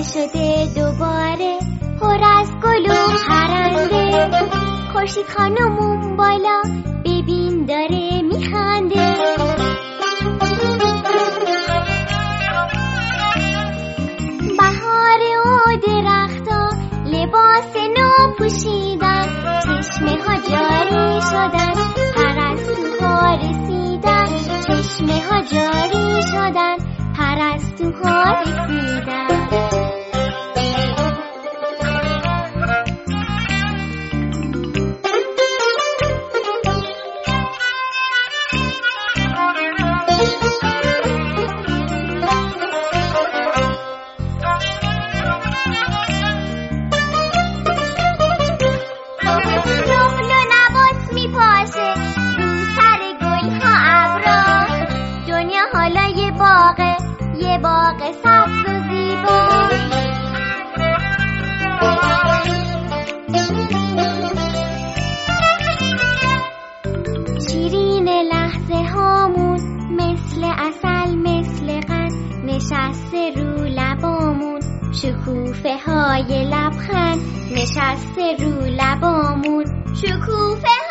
شده دوباره پر از گل و پرنده. خورشید خانمون بالا ببین داره میخنده. بهاره و درختا لباس نو پوشیدن، چشمه ها جاری شدن، پرستوها رسیدن. چشمه ها جاری شدن، پرستوها رسیدن. یه باغ سبز و زیبا. شیرین لحظه هامون مثل عسل مثل قند نشسته رو لبامون. شکوفه های لبخند نشسته رو لبامون. شکوفه